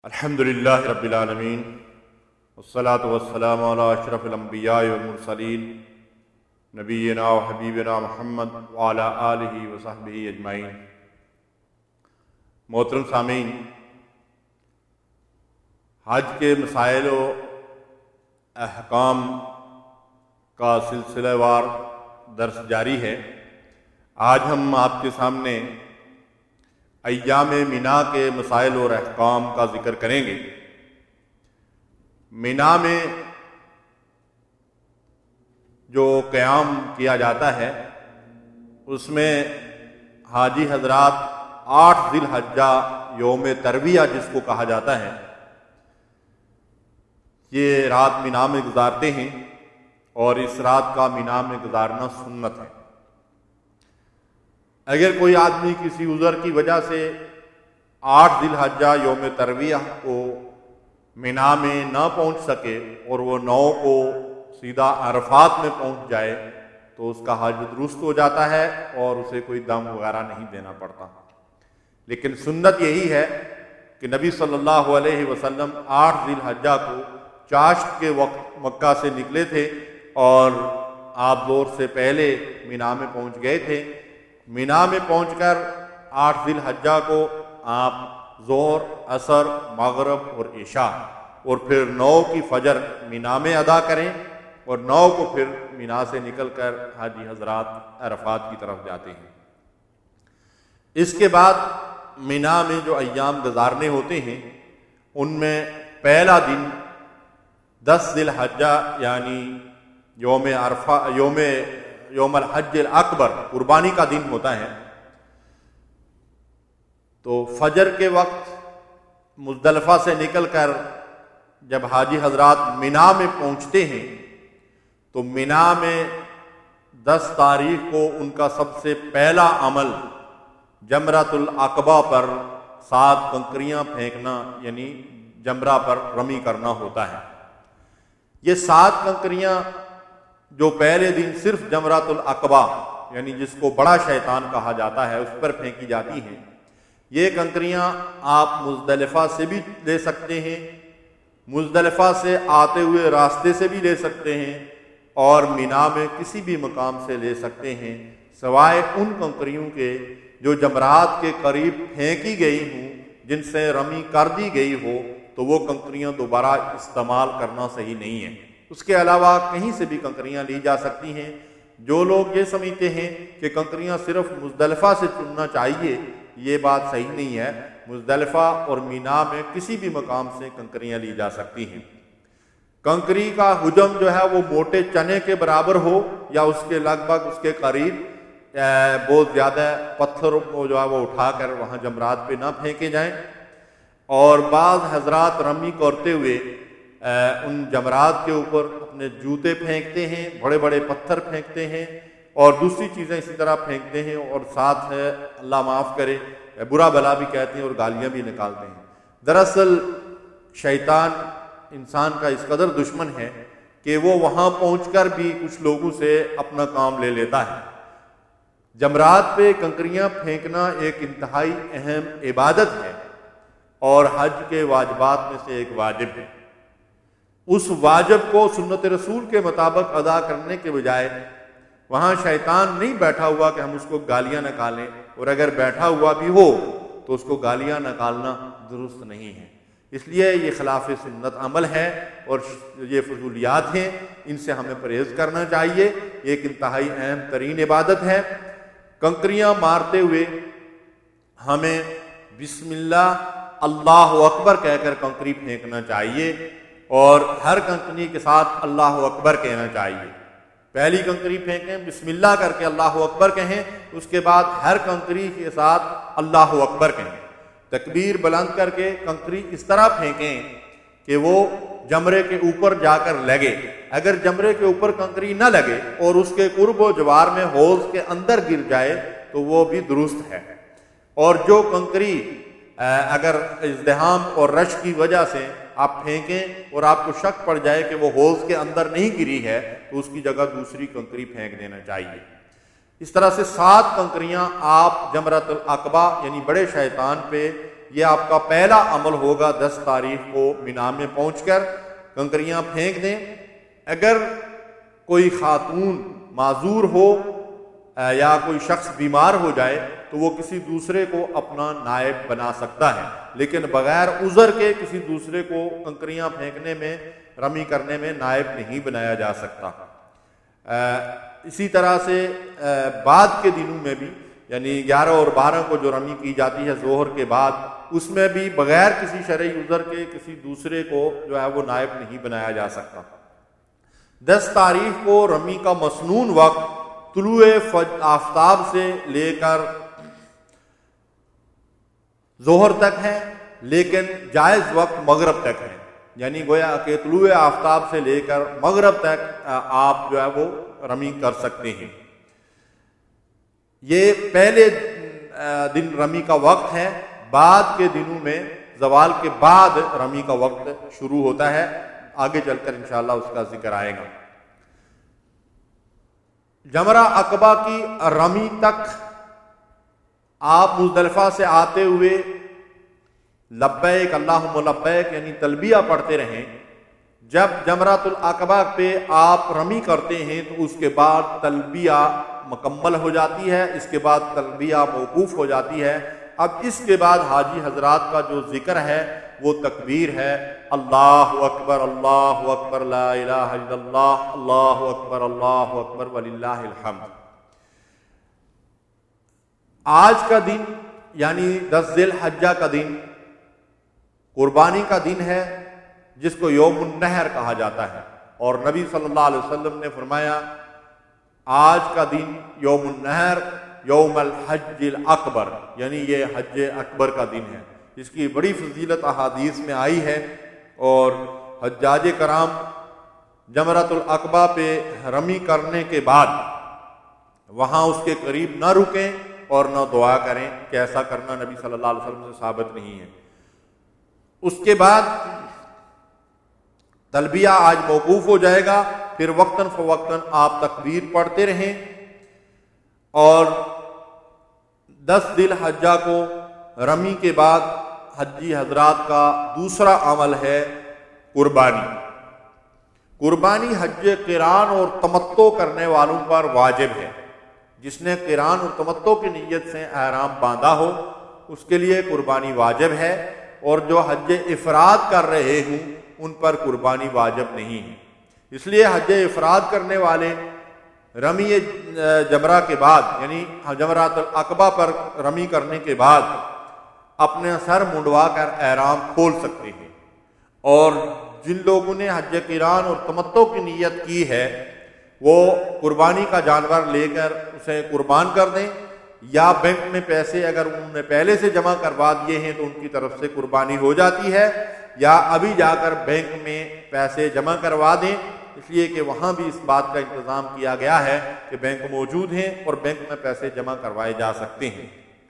الحمدللہ رب العالمین والصلاة والسلام علی اشرف الانبیاء والمرسلین نبینا و حبیبنا محمد وعلی آلہ وصحبہ اجمعین۔ محترم سامعین، حج کے مسائل و احکام کا سلسلہ وار درس جاری ہے۔ آج ہم آپ کے سامنے ایام مینا کے مسائل اور احکام کا ذکر کریں گے۔ مینا میں جو قیام کیا جاتا ہے اس میں حاجی حضرات 8 ذی الحجہ یوم ترویہ جس کو کہا جاتا ہے، یہ رات مینا میں گزارتے ہیں اور اس رات کا مینا میں گزارنا سنت ہے۔ اگر کوئی آدمی کسی عذر کی وجہ سے 8 ذی الحجہ یوم ترویہ کو مینا میں نہ پہنچ سکے اور وہ 9 کو سیدھا عرفات میں پہنچ جائے تو اس کا حج درست ہو جاتا ہے اور اسے کوئی دم وغیرہ نہیں دینا پڑتا۔ لیکن سنت یہی ہے کہ نبی صلی اللہ علیہ وسلم 8 ذی الحجہ کو چاشت کے وقت مکہ سے نکلے تھے اور آپ ظہر سے پہلے مینا میں پہنچ گئے تھے۔ مینا میں پہنچ کر 8 ذی الحجہ کو آپ ظہر، عصر، مغرب اور عشاء اور پھر 9 کی فجر مینا میں ادا کریں اور 9 کو پھر مینا سے نکل کر حاجی حضرات عرفات کی طرف جاتے ہیں۔ اس کے بعد مینا میں جو ایام گزارنے ہوتے ہیں ان میں پہلا دن 10 ذی الحجہ یعنی یوم عرفہ یوم الحج الاکبر قربانی کا دن ہوتا ہے۔ تو فجر کے وقت مزدلفہ سے نکل کر جب حاجی حضرات مینا میں پہنچتے ہیں تو مینا میں 10 تاریخ کو ان کا سب سے پہلا عمل جمرۃ العقبہ پر 7 کنکریاں پھینکنا یعنی جمرہ پر رمی کرنا ہوتا ہے۔ یہ 7 کنکریاں جو پہلے دن صرف جمرۃ العقبہ یعنی جس کو بڑا شیطان کہا جاتا ہے اس پر پھینکی جاتی ہیں، یہ کنکریاں آپ مزدلفہ سے بھی لے سکتے ہیں، مزدلفہ سے آتے ہوئے راستے سے بھی لے سکتے ہیں اور مینا میں کسی بھی مقام سے لے سکتے ہیں، سوائے ان کنکریوں کے جو جمرات کے قریب پھینکی گئی ہوں، جن سے رمی کر دی گئی ہو تو وہ کنکریاں دوبارہ استعمال کرنا صحیح نہیں ہے۔ اس کے علاوہ کہیں سے بھی کنکریاں لی جا سکتی ہیں۔ جو لوگ یہ سمجھتے ہیں کہ کنکریاں صرف مزدلفہ سے چننا چاہیے، یہ بات صحیح نہیں ہے۔ مزدلفہ اور مینا میں کسی بھی مقام سے کنکریاں لی جا سکتی ہیں۔ کنکری کا حجم جو ہے وہ موٹے چنے کے برابر ہو یا اس کے لگ بھگ اس کے قریب، بہت زیادہ پتھر جو ہے وہ اٹھا کر وہاں جمرات پہ نہ پھینکے جائیں۔ اور بعض حضرات رمی کرتے ہوئے ان جمرات کے اوپر اپنے جوتے پھینکتے ہیں، بڑے بڑے پتھر پھینکتے ہیں اور دوسری چیزیں اسی طرح پھینکتے ہیں اور ساتھ اللہ معاف کرے برا بلا بھی کہتے ہیں اور گالیاں بھی نکالتے ہیں۔ دراصل شیطان انسان کا اس قدر دشمن ہے کہ وہ وہاں پہنچ کر بھی کچھ لوگوں سے اپنا کام لے لیتا ہے۔ جمرات پہ کنکریاں پھینکنا ایک انتہائی اہم عبادت ہے اور حج کے واجبات میں سے ایک واجب ہے۔ اس واجب کو سنت رسول کے مطابق ادا کرنے کے بجائے وہاں شیطان نہیں بیٹھا ہوا کہ ہم اس کو گالیاں نکالیں، اور اگر بیٹھا ہوا بھی ہو تو اس کو گالیاں نکالنا درست نہیں ہے۔ اس لیے یہ خلاف سنت عمل ہے اور یہ فضولیات ہیں، ان سے ہمیں پرہیز کرنا چاہیے۔ یہ ایک انتہائی اہم ترین عبادت ہے۔ کنکریاں مارتے ہوئے ہمیں بسم اللہ اللہ اکبر کہہ کر کنکری پھینکنا چاہیے اور ہر کنکری کے ساتھ اللہ اکبر کہنا چاہیے۔ پہلی کنکری پھینکیں بسم اللہ کر کے اللہ اکبر کہیں، اس کے بعد ہر کنکری کے ساتھ اللہ اکبر کہیں۔ تکبیر بلند کر کے کنکری اس طرح پھینکیں کہ وہ جمرے کے اوپر جا کر لگے۔ اگر جمرے کے اوپر کنکری نہ لگے اور اس کے قرب و جوار میں حوض کے اندر گر جائے تو وہ بھی درست ہے۔ اور جو کنکری اگر ازدحام اور رش کی وجہ سے آپ پھینکیں اور آپ کو شک پڑ جائے کہ وہ حوض کے اندر نہیں گری ہے تو اس کی جگہ دوسری کنکری پھینک دینا چاہیے۔ اس طرح سے 7 کنکریاں آپ جمرۃ العقبہ یعنی بڑے شیطان پہ یہ آپ کا پہلا عمل ہوگا 10 تاریخ کو مینا میں پہنچ کر کنکریاں پھینک دیں۔ اگر کوئی خاتون معذور ہو یا کوئی شخص بیمار ہو جائے تو وہ کسی دوسرے کو اپنا نائب بنا سکتا ہے، لیکن بغیر عذر کے کسی دوسرے کو کنکریاں پھینکنے میں، رمی کرنے میں نائب نہیں بنایا جا سکتا۔ اسی طرح سے بعد کے دنوں میں بھی، یعنی 11 اور 12 کو جو رمی کی جاتی ہے ظہر کے بعد، اس میں بھی بغیر کسی شرعی عذر کے کسی دوسرے کو جو ہے وہ نائب نہیں بنایا جا سکتا۔ 10 تاریخ کو رمی کا مسنون وقت طلوع آفتاب سے لے کر ظہر تک ہے، لیکن جائز وقت مغرب تک ہے، یعنی گویا کہ طلوع آفتاب سے لے کر مغرب تک آپ جو ہے وہ رمی کر سکتے ہیں۔ یہ پہلے دن رمی کا وقت ہے، بعد کے دنوں میں زوال کے بعد رمی کا وقت شروع ہوتا ہے، آگے چل کر انشاءاللہ اس کا ذکر آئے گا۔ جمرہ عقبہ کی رمی تک آپ مزدلفہ سے آتے ہوئے لبیک اللہم لبیک یعنی تلبیہ پڑھتے رہیں۔ جب جمرۃ العقبہ پہ آپ رمی کرتے ہیں تو اس کے بعد تلبیہ مکمل ہو جاتی ہے، اس کے بعد تلبیہ موقوف ہو جاتی ہے۔ اب اس کے بعد حاجی حضرات کا جو ذکر ہے وہ تکبیر ہے، اللہ اکبر لا الہ الا اللہ اللہ اکبر وللہ الحمد۔ آج کا دن یعنی 10 ذی الحجہ کا دن قربانی کا دن ہے، جس کو یوم النحر کہا جاتا ہے، اور نبی صلی اللہ علیہ وسلم نے فرمایا آج کا دن یوم النحر یوم الحج الاکبر، یعنی یہ حج اکبر کا دن ہے۔ اس کی بڑی فضیلت احادیث میں آئی ہے، اور حجاج کرام جمرۃ العقبہ پہ رمی کرنے کے بعد وہاں اس کے قریب نہ رکیں اور نہ دعا کریں کہ ایسا کرنا نبی صلی اللہ علیہ وسلم سے ثابت نہیں ہے۔ اس کے بعد تلبیہ آج موقوف ہو جائے گا، پھر وقتاً فوقتاً آپ تکبیر پڑھتے رہیں، اور 10 ذی الحجہ کو رمی کے بعد حجی حضرات کا دوسرا عمل ہے قربانی۔ قربانی حج قران اور تمتع کرنے والوں پر واجب ہے۔ جس نے قران اور تمتع کی نیت سے احرام باندھا ہو اس کے لیے قربانی واجب ہے، اور جو حج افراد کر رہے ہوں ان پر قربانی واجب نہیں ہے۔ اس لیے حج افراد کرنے والے رمی جمرہ کے بعد یعنی جمرۃ العقبہ پر رمی کرنے کے بعد اپنے سر منڈوا کر احرام کھول سکتے ہیں، اور جن لوگوں نے حج قران اور تمتع کی نیت کی ہے وہ قربانی کا جانور لے کر اسے قربان کر دیں، یا بینک میں پیسے اگر انہوں نے پہلے سے جمع کروا دیے ہیں تو ان کی طرف سے قربانی ہو جاتی ہے، یا ابھی جا کر بینک میں پیسے جمع کروا دیں، اس لیے کہ وہاں بھی اس بات کا انتظام کیا گیا ہے کہ بینک موجود ہیں اور بینک میں پیسے جمع کروائے جا سکتے ہیں۔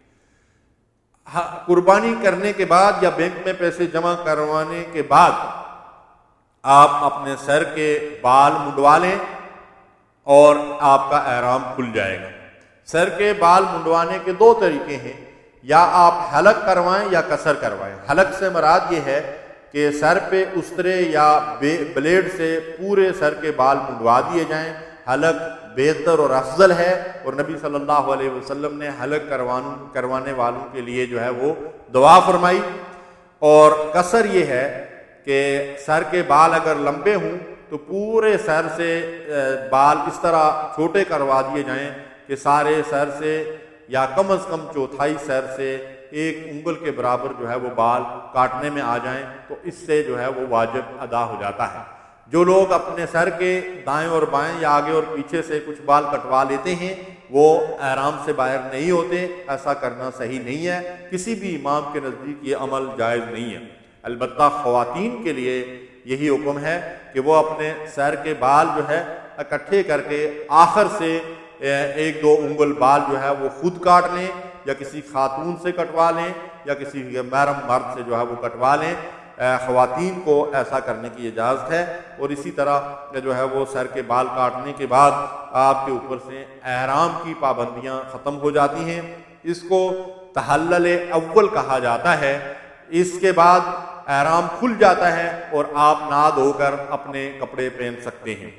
قربانی کرنے کے بعد یا بینک میں پیسے جمع کروانے کے بعد آپ اپنے سر کے بال منڈوا لیں اور آپ کا احرام کھل جائے گا۔ سر کے بال منڈوانے کے 2 طریقے ہیں، یا آپ حلق کروائیں یا قصر کروائیں۔ حلق سے مراد یہ ہے کہ سر پہ استرے یا بلیڈ سے پورے سر کے بال منڈوا دیے جائیں، حلق بہتر اور افضل ہے، اور نبی صلی اللہ علیہ وسلم نے حلق کروانے والوں کے لیے جو ہے وہ دعا فرمائی۔ اور قصر یہ ہے کہ سر کے بال اگر لمبے ہوں تو پورے سر سے بال اس طرح چھوٹے کروا دیے جائیں کہ سارے سر سے یا کم از کم چوتھائی سر سے 1 انگل کے برابر جو ہے وہ بال کاٹنے میں آ جائیں، تو اس سے جو ہے وہ واجب ادا ہو جاتا ہے۔ جو لوگ اپنے سر کے دائیں اور بائیں یا آگے اور پیچھے سے کچھ بال کٹوا لیتے ہیں وہ احرام سے باہر نہیں ہوتے، ایسا کرنا صحیح نہیں ہے، کسی بھی امام کے نزدیک یہ عمل جائز نہیں ہے۔ البتہ خواتین کے لیے یہی حکم ہے کہ وہ اپنے سر کے بال جو ہے اکٹھے کر کے آخر سے 1-2 انگل بال جو ہے وہ خود کاٹ لیں، یا کسی خاتون سے کٹوا لیں، یا کسی محرم مرد سے جو ہے وہ کٹوا لیں۔ خواتین کو ایسا کرنے کی اجازت ہے، اور اسی طرح جو ہے وہ سر کے بال کاٹنے کے بعد آپ کے اوپر سے احرام کی پابندیاں ختم ہو جاتی ہیں۔ اس کو تحلل اول کہا جاتا ہے۔ اس کے بعد احرام کھل جاتا ہے اور آپ نہا دھو کر اپنے کپڑے پہن سکتے ہیں۔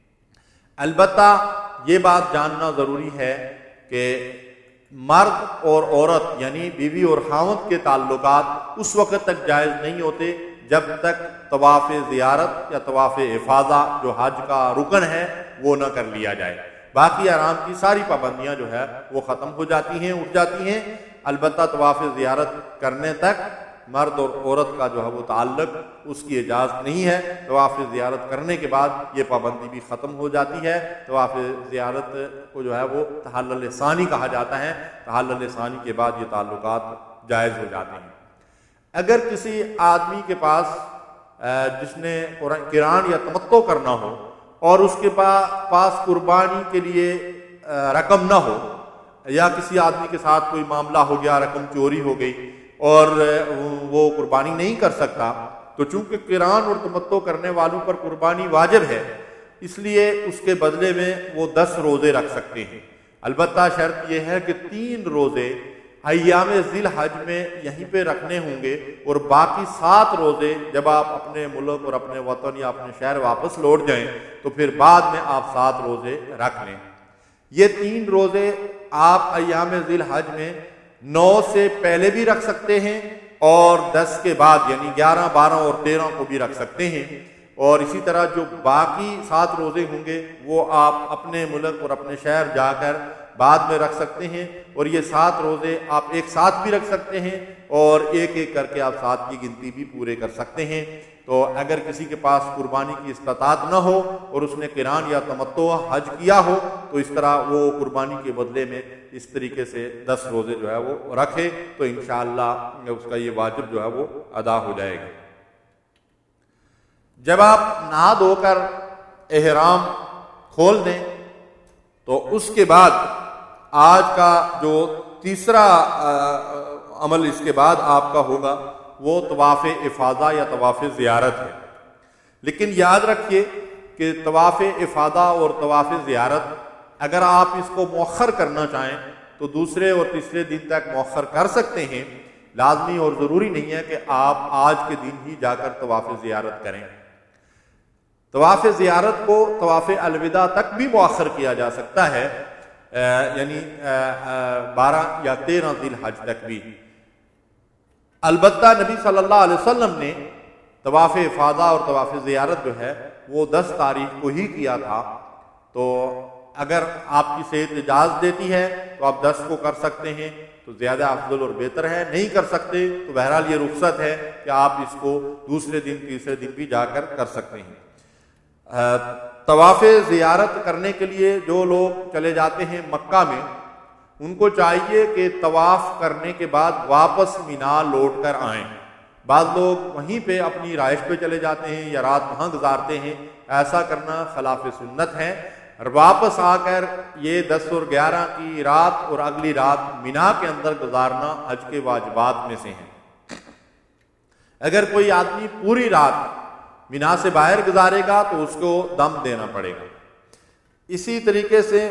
البتہ یہ بات جاننا ضروری ہے کہ مرد اور عورت یعنی بیوی اور خاوند کے تعلقات اس وقت تک جائز نہیں ہوتے جب تک طواف زیارت یا طواف افاضہ جو حج کا رکن ہے وہ نہ کر لیا جائے۔ باقی احرام کی ساری پابندیاں جو ہے وہ ختم ہو جاتی ہیں، اٹھ جاتی ہیں۔ البتہ طواف زیارت کرنے تک مرد اور عورت کا جو ہے وہ تعلق اس کی اجازت نہیں ہے۔ طواف زیارت کرنے کے بعد یہ پابندی بھی ختم ہو جاتی ہے۔ طواف زیارت کو جو ہے وہ تحلل ثانی کہا جاتا ہے۔ تحلل ثانی کے بعد یہ تعلقات جائز ہو جاتے ہیں۔ اگر کسی آدمی کے پاس جس نے قران یا تمتع کرنا ہو اور اس کے پاس قربانی کے لیے رقم نہ ہو، یا کسی آدمی کے ساتھ کوئی معاملہ ہو گیا، رقم چوری ہو گئی اور وہ قربانی نہیں کر سکتا، تو چونکہ قران اور تمتع کرنے والوں پر قربانی واجب ہے، اس لیے اس کے بدلے میں وہ 10 روزے رکھ سکتے ہیں۔ البتہ شرط یہ ہے کہ 3 روزے ایام ذی الحج میں یہیں پہ رکھنے ہوں گے، اور باقی 7 روزے جب آپ اپنے ملک اور اپنے وطن یا اپنے شہر واپس لوٹ جائیں تو پھر بعد میں آپ 7 روزے رکھ لیں۔ یہ 3 روزے آپ ایام ذی الحج میں 9 سے پہلے بھی رکھ سکتے ہیں اور 10 کے بعد یعنی 11، 12 اور 13 کو بھی رکھ سکتے ہیں، اور اسی طرح جو باقی 7 روزے ہوں گے وہ آپ اپنے ملک اور اپنے شہر جا کر بعد میں رکھ سکتے ہیں، اور یہ 7 روزے آپ ایک ساتھ بھی رکھ سکتے ہیں اور ایک ایک کر کے آپ 7 کی گنتی بھی پورے کر سکتے ہیں۔ تو اگر کسی کے پاس قربانی کی استطاعت نہ ہو اور اس نے قران یا تمتع حج کیا ہو تو اس طرح وہ قربانی کے بدلے میں اس طریقے سے 10 روزے جو ہے وہ رکھے تو انشاءاللہ اس کا یہ واجب جو ہے وہ ادا ہو جائے گا۔ جب آپ نہا دھو کر احرام کھول دیں تو اس کے بعد آج کا جو تیسرا عمل اس کے بعد آپ کا ہوگا وہ طواف افاضہ یا طواف زیارت ہے۔ لیکن یاد رکھیے کہ طواف افاضہ اور طواف زیارت اگر آپ اس کو مؤخر کرنا چاہیں تو دوسرے اور تیسرے دن تک مؤخر کر سکتے ہیں، لازمی اور ضروری نہیں ہے کہ آپ آج کے دن ہی جا کر طواف زیارت کریں۔ طواف زیارت کو طواف الوداع تک بھی مؤخر کیا جا سکتا ہے، یعنی 12 یا 13 ذی الحج تک بھی۔ البتہ نبی صلی اللہ علیہ وسلم نے طواف افاضہ اور طواف زیارت جو ہے وہ 10 تاریخ کو ہی کیا تھا، تو اگر آپ کی صحت اجازت دیتی ہے تو آپ 10 کو کر سکتے ہیں تو زیادہ افضل اور بہتر ہے، نہیں کر سکتے تو بہرحال یہ رخصت ہے کہ آپ اس کو دوسرے دن تیسرے دن بھی جا کر سکتے ہیں۔ طواف زیارت کرنے کے لیے جو لوگ چلے جاتے ہیں مکہ میں، ان کو چاہیے کہ طواف کرنے کے بعد واپس مینا لوٹ کر آئیں۔ بعض لوگ وہیں پہ اپنی رہائش پہ چلے جاتے ہیں یا رات وہاں گزارتے ہیں، ایسا کرنا خلاف سنت ہے۔ اور واپس آ کر یہ 10 اور 11 کی رات اور اگلی رات مینا کے اندر گزارنا حج کے واجبات میں سے ہیں۔ اگر کوئی آدمی پوری رات مینا سے باہر گزارے گا تو اس کو دم دینا پڑے گا۔ اسی طریقے سے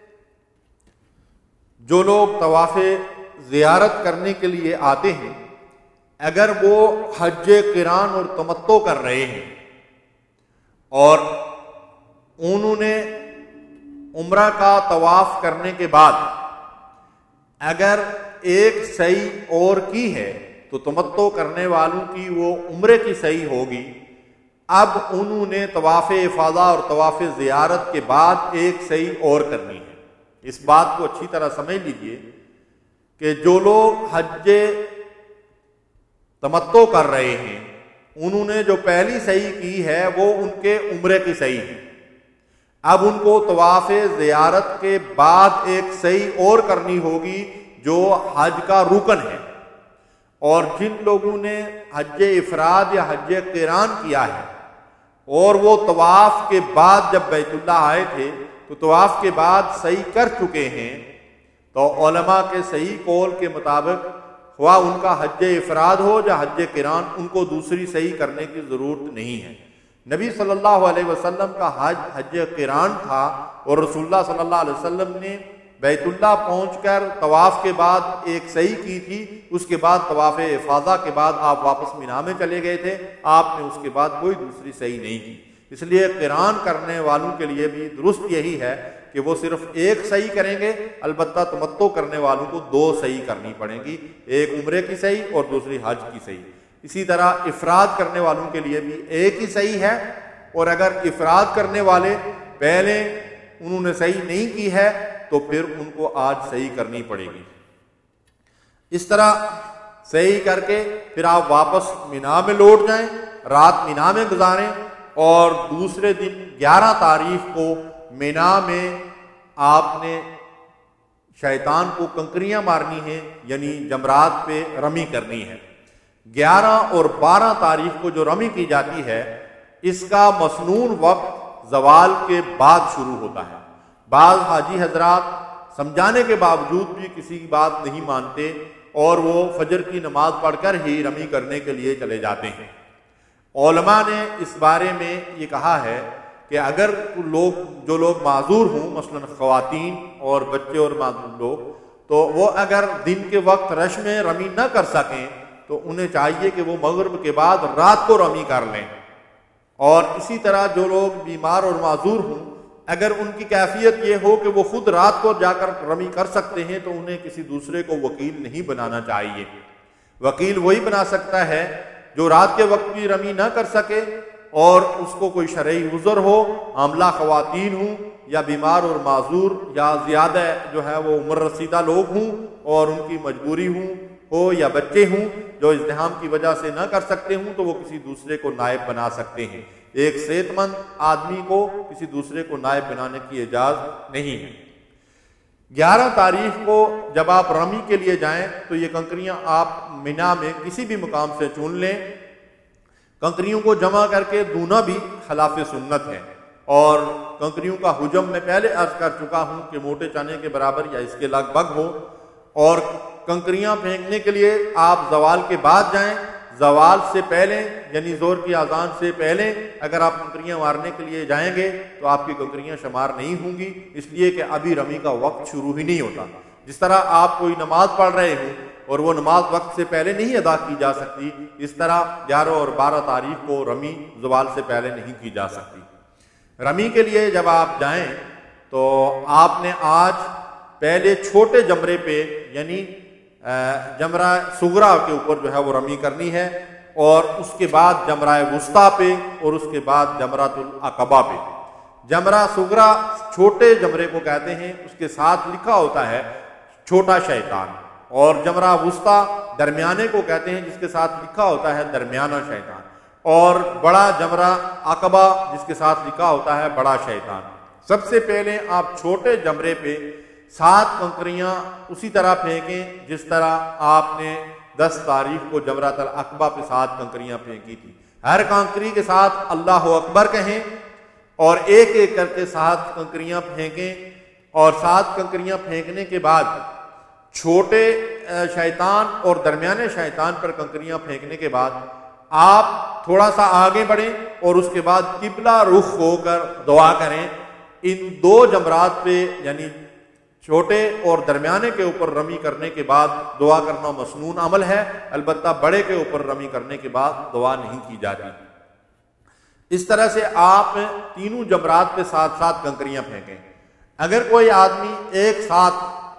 جو لوگ طواف زیارت کرنے کے لیے آتے ہیں، اگر وہ حج قران اور تمتع کر رہے ہیں اور انہوں نے عمرہ کا طواف کرنے کے بعد اگر ایک سعی اور کی ہے تو تمتع کرنے والوں کی وہ عمرے کی سعی ہوگی۔ اب انہوں نے طواف افاضہ اور طواف زیارت کے بعد ایک سعی اور کرنی ہے۔ اس بات کو اچھی طرح سمجھ لیجئے کہ جو لوگ حج تمتع کر رہے ہیں انہوں نے جو پہلی سعی کی ہے وہ ان کے عمرے کی سعی ہے۔ اب ان کو طواف زیارت کے بعد ایک سعی اور کرنی ہوگی جو حج کا رکن ہے، اور جن لوگوں نے حج افراد یا حج قران کیا ہے اور وہ طواف کے بعد جب بیت اللہ آئے تھے تو طواف کے بعد سعی کر چکے ہیں، تو علماء کے صحیح قول کے مطابق خواہ ان کا حج افراد ہو یا حج قران، ان کو دوسری سعی کرنے کی ضرورت نہیں ہے۔ نبی صلی اللہ علیہ وسلم کا حج قران تھا، اور رسول اللہ صلی اللہ علیہ وسلم نے بیت اللہ پہنچ کر طواف کے بعد ایک سعی کی تھی، اس کے بعد طواف افاضہ کے بعد آپ واپس مینا میں چلے گئے تھے، آپ نے اس کے بعد کوئی دوسری سعی نہیں کی۔ اس لیے قران کرنے والوں کے لیے بھی درست یہی ہے کہ وہ صرف ایک سعی کریں گے، البتہ تمتع کرنے والوں کو 2 سعی کرنی پڑیں گی، ایک عمرے کی سعی اور دوسری حج کی سعی۔ اسی طرح افراد کرنے والوں کے لیے بھی ایک ہی سعی ہے، اور اگر افراد کرنے والے پہلے انہوں نے صحیح نہیں کی ہے تو پھر ان کو آج صحیح کرنی پڑے گی۔ اس طرح صحیح کر کے پھر آپ واپس مینا میں لوٹ جائیں، رات مینا میں گزاریں، اور دوسرے دن 11 تاریخ کو مینا میں آپ نے شیطان کو کنکریاں مارنی ہیں، یعنی جمرات پہ رمی کرنی ہے۔ 11 اور 12 تاریخ کو جو رمی کی جاتی ہے اس کا مسنون وقت زوال کے بعد شروع ہوتا ہے۔ بعض حاجی حضرات سمجھانے کے باوجود بھی کسی کی بات نہیں مانتے اور وہ فجر کی نماز پڑھ کر ہی رمی کرنے کے لیے چلے جاتے ہیں۔ علماء نے اس بارے میں یہ کہا ہے کہ اگر جو لوگ معذور ہوں، مثلا خواتین اور بچے اور معذور لوگ، تو وہ اگر دن کے وقت رش میں رمی نہ کر سکیں تو انہیں چاہیے کہ وہ مغرب کے بعد رات کو رمی کر لیں۔ اور اسی طرح جو لوگ بیمار اور معذور ہوں، اگر ان کی کیفیت یہ ہو کہ وہ خود رات کو جا کر رمی کر سکتے ہیں تو انہیں کسی دوسرے کو وکیل نہیں بنانا چاہیے۔ وکیل وہی بنا سکتا ہے جو رات کے وقت بھی رمی نہ کر سکے اور اس کو کوئی شرعی عذر ہو، حاملہ خواتین ہوں یا بیمار اور معذور یا زیادہ جو ہے وہ عمر رسیدہ لوگ ہوں اور ان کی مجبوری ہو یا بچے ہوں جو ازدحام کی وجہ سے نہ کر سکتے ہوں تو وہ کسی دوسرے کو نائب بنا سکتے ہیں۔ ایک صحت مند آدمی کو کسی دوسرے کو نائب بنانے کی اجازت نہیں ہے۔ 11 تاریخ کو جب آپ رمی کے لیے جائیں تو یہ کنکریاں آپ مینا میں کسی بھی مقام سے چن لیں۔ کنکریوں کو جمع کر کے دھونا بھی خلاف سنت ہے، اور کنکریوں کا حجم میں پہلے عرض کر چکا ہوں کہ موٹے چنے کے برابر یا اس کے لگ بھگ ہو، اور کنکریاں پھینکنے کے لیے آپ زوال کے بعد جائیں۔ زوال سے پہلے یعنی زور کی اذان سے پہلے اگر آپ کنکریاں مارنے کے لیے جائیں گے تو آپ کی کنکریاں شمار نہیں ہوں گی، اس لیے کہ ابھی رمی کا وقت شروع ہی نہیں ہوتا۔ جس طرح آپ کوئی نماز پڑھ رہے ہوں اور وہ نماز وقت سے پہلے نہیں ادا کی جا سکتی، اس طرح 11 اور 12 تاریخ کو رمی زوال سے پہلے نہیں کی جا سکتی۔ رمی کے لیے جب آپ جائیں تو آپ نے آج پہلے چھوٹے جمرے پہ یعنی جمرہ صغریٰ کے اوپر جو ہے وہ رمی کرنی ہے، اور اس کے بعد جمرہ وسطیٰ پہ اور اس کے بعد جمرۃ العقبہ پہ۔ جمرہ صغریٰ چھوٹے جمرے کو کہتے ہیں، اس کے ساتھ لکھا ہوتا ہے چھوٹا شیطان، اور جمرہ وسطیٰ درمیانے کو کہتے ہیں جس کے ساتھ لکھا ہوتا ہے درمیانہ شیطان، اور بڑا جمرہ عقبہ جس کے ساتھ لکھا ہوتا ہے بڑا شیطان۔ سب سے پہلے آپ چھوٹے جمرے پہ 7 کنکریاں اسی طرح پھینکیں جس طرح آپ نے 10 تاریخ کو جمرۃ العقبہ پہ 7 کنکریاں پھینکی تھی۔ ہر کنکری کے ساتھ اللہ اکبر کہیں اور ایک ایک کر کے 7 کنکریاں پھینکیں، اور 7 کنکریاں پھینکنے کے بعد چھوٹے شیطان اور درمیانے شیطان پر کنکریاں پھینکنے کے بعد آپ تھوڑا سا آگے بڑھیں اور اس کے بعد قبلہ رخ ہو کر دعا کریں۔ ان 2 جمرات پہ یعنی چھوٹے اور درمیانے کے اوپر رمی کرنے کے بعد دعا کرنا مسنون عمل ہے، البتہ بڑے کے اوپر رمی کرنے کے بعد دعا نہیں کی جاتی۔ اس طرح سے آپ تینوں جمرات پہ 7 کنکریاں پھینکیں۔ اگر کوئی آدمی ایک ساتھ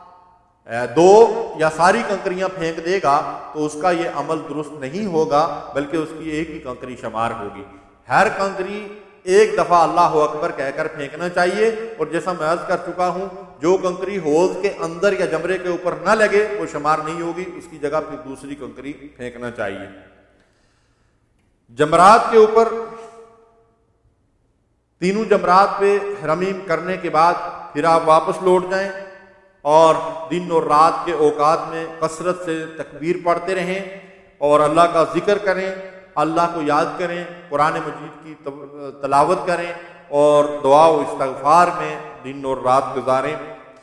2 یا ساری کنکریاں پھینک دے گا تو اس کا یہ عمل درست نہیں ہوگا، بلکہ اس کی ایک ہی کنکری شمار ہوگی۔ ہر کنکری ایک دفعہ اللہ اکبر کہہ کر پھینکنا چاہیے، اور جیسا میں عرض کر چکا ہوں جو کنکری حوض کے اندر یا جمرے کے اوپر نہ لگے وہ شمار نہیں ہوگی، اس کی جگہ پھر دوسری کنکری پھینکنا چاہیے۔ جمرات کے اوپر تینوں جمرات پہ رمیم کرنے کے بعد پھر آپ واپس لوٹ جائیں اور دن اور رات کے اوقات میں کثرت سے تکبیر پڑھتے رہیں اور اللہ کا ذکر کریں، اللہ کو یاد کریں، قرآن مجید کی تلاوت کریں اور دعا و استغفار میں دن اور رات گزاریں۔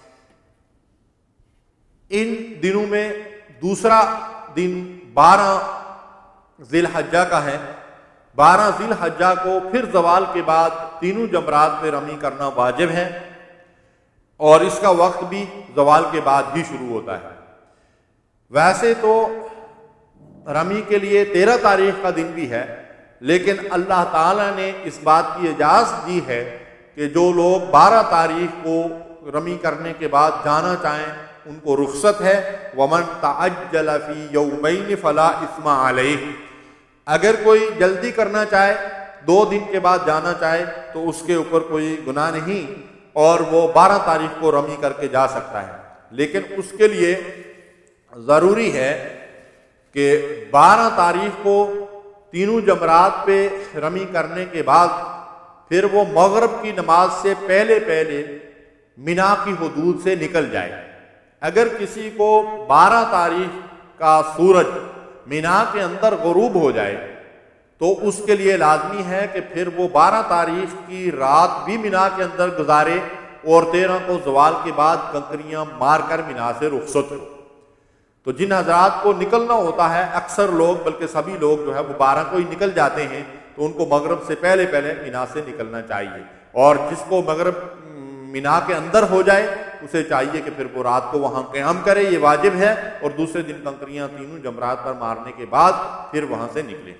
ان دنوں میں دوسرا دن 12 ذی الحجہ کا ہے۔ 12 ذی الحجہ کو پھر زوال کے بعد تینوں جمرات پہ رمی کرنا واجب ہے، اور اس کا وقت بھی زوال کے بعد ہی شروع ہوتا ہے۔ ویسے تو رمی کے لیے 13 تاریخ کا دن بھی ہے، لیکن اللہ تعالیٰ نے اس بات کی اجازت دی ہے کہ جو لوگ 12 تاریخ کو رمی کرنے کے بعد جانا چاہیں ان کو رخصت ہے۔ وَمَن تَعَجَّلَ فِي يَوْمَيْنِ فَلَا إِثْمَ عَلَيْهِ، اگر کوئی جلدی کرنا چاہے 2 دن کے بعد جانا چاہے تو اس کے اوپر کوئی گناہ نہیں، اور وہ 12 تاریخ کو رمی کر کے جا سکتا ہے، لیکن اس کے لیے ضروری ہے کہ 12 تاریخ کو تینوں جمرات پہ رمی کرنے کے بعد پھر وہ مغرب کی نماز سے پہلے مینا کی حدود سے نکل جائے۔ اگر کسی کو 12 تاریخ کا سورج مینا کے اندر غروب ہو جائے تو اس کے لیے لازمی ہے کہ پھر وہ 12 تاریخ کی رات بھی مینا کے اندر گزارے اور 13 کو زوال کے بعد کنکریاں مار کر مینا سے رخصت ہو۔ تو جن حضرات کو نکلنا ہوتا ہے، اکثر لوگ بلکہ سبھی لوگ جو ہے وہ 12 کو ہی نکل جاتے ہیں، تو ان کو مغرب سے پہلے مینا سے نکلنا چاہیے، اور جس کو مغرب مینا کے اندر ہو جائے اسے چاہیے کہ پھر وہ رات کو وہاں قیام کرے، یہ واجب ہے، اور دوسرے دن کنکریاں تینوں جمرات پر مارنے کے بعد پھر وہاں سے نکلے۔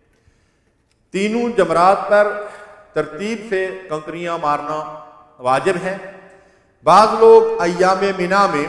تینوں جمرات پر ترتیب سے کنکریاں مارنا واجب ہے۔ بعض لوگ ایام مینا میں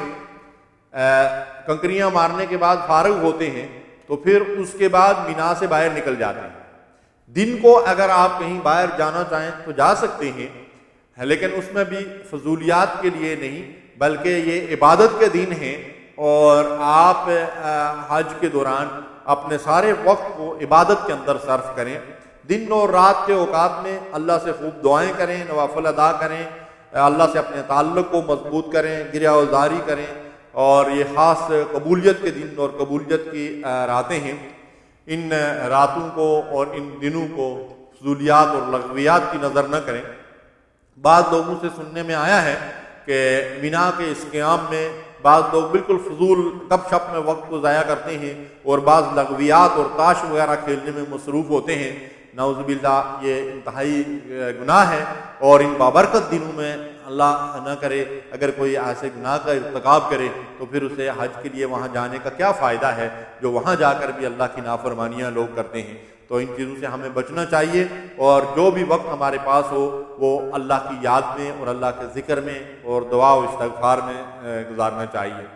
کنکریاں مارنے کے بعد فارغ ہوتے ہیں تو پھر اس کے بعد مینا سے باہر نکل جاتے ہیں۔ دن کو اگر آپ کہیں باہر جانا چاہیں تو جا سکتے ہیں، لیکن اس میں بھی فضولیات کے لیے نہیں، بلکہ یہ عبادت کے دن ہیں، اور آپ حج کے دوران اپنے سارے وقت کو عبادت کے اندر صرف کریں۔ دن اور رات کے اوقات میں اللہ سے خوب دعائیں کریں، نوافل ادا کریں، اللہ سے اپنے تعلق کو مضبوط کریں، گریہ وزاری کریں، اور یہ خاص قبولیت کے دن اور قبولیت کی راتیں ہیں۔ ان راتوں کو اور ان دنوں کو فضولیات اور لغویات کی نظر نہ کریں۔ بعض لوگوں سے سننے میں آیا ہے کہ مینا کے اس قیام میں بعض لوگ بالکل فضول گپ شپ میں وقت کو ضائع کرتے ہیں، اور بعض لغویات اور تاش وغیرہ کھیلنے میں مصروف ہوتے ہیں۔ نعوذ باللہ، یہ انتہائی گناہ ہے، اور ان بابرکت دنوں میں اللہ نہ کرے اگر کوئی ایسے گناہ کا ارتکاب کرے تو پھر اسے حج کے لیے وہاں جانے کا کیا فائدہ ہے، جو وہاں جا کر بھی اللہ کی نافرمانیاں لوگ کرتے ہیں۔ تو ان چیزوں سے ہمیں بچنا چاہیے، اور جو بھی وقت ہمارے پاس ہو وہ اللہ کی یاد میں اور اللہ کے ذکر میں اور دعا و استغفار میں گزارنا چاہیے۔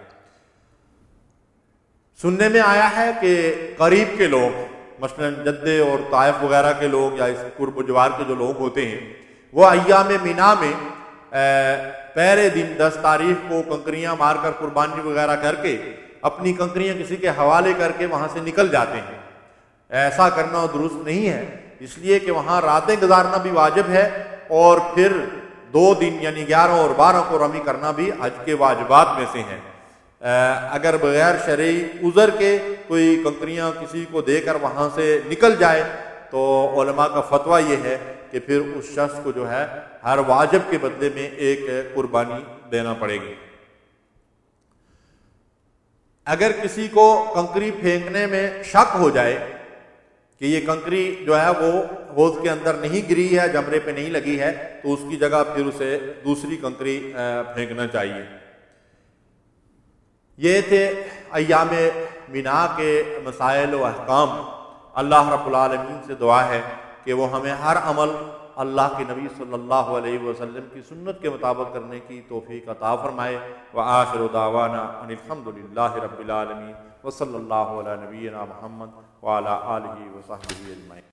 سننے میں آیا ہے کہ قریب کے لوگ، مثلا جدے اور طائف وغیرہ کے لوگ یا اس قرب و جوار کے جو لوگ ہوتے ہیں، وہ ایام مینا میں پہلے دن 10 تاریخ کو کنکریاں مار کر قربانی وغیرہ کر کے اپنی کنکریاں کسی کے حوالے کر کے وہاں سے نکل جاتے ہیں۔ ایسا کرنا درست نہیں ہے، اس لیے کہ وہاں راتیں گزارنا بھی واجب ہے، اور پھر 2 دن یعنی 11 اور 12 کو رمی کرنا بھی حج کے واجبات میں سے ہیں۔ اگر بغیر شرعی عذر کے کوئی کنکریاں کسی کو دے کر وہاں سے نکل جائے تو علماء کا فتویٰ یہ ہے کہ پھر اس شخص کو جو ہے ہر واجب کے بدلے میں ایک قربانی دینا پڑے گی۔ اگر کسی کو کنکری پھینکنے میں شک ہو جائے کہ یہ کنکری جو ہے وہ حوض کے اندر نہیں گری ہے، جمرے پہ نہیں لگی ہے، تو اس کی جگہ پھر اسے دوسری کنکری پھینکنا چاہیے۔ یہ تھے ایام مینا کے مسائل و احکام۔ اللہ رب العالمین سے دعا ہے کہ وہ ہمیں ہر عمل اللہ کے نبی صلی اللہ علیہ وسلم کی سنت کے مطابق کرنے کی توفیق عطا فرمائے۔ وآخر دعوانا ان الحمد للہ رب العالمین، وصلی اللہ علی نبینا محمد وعلی آلہ وصحبہ اجمعین۔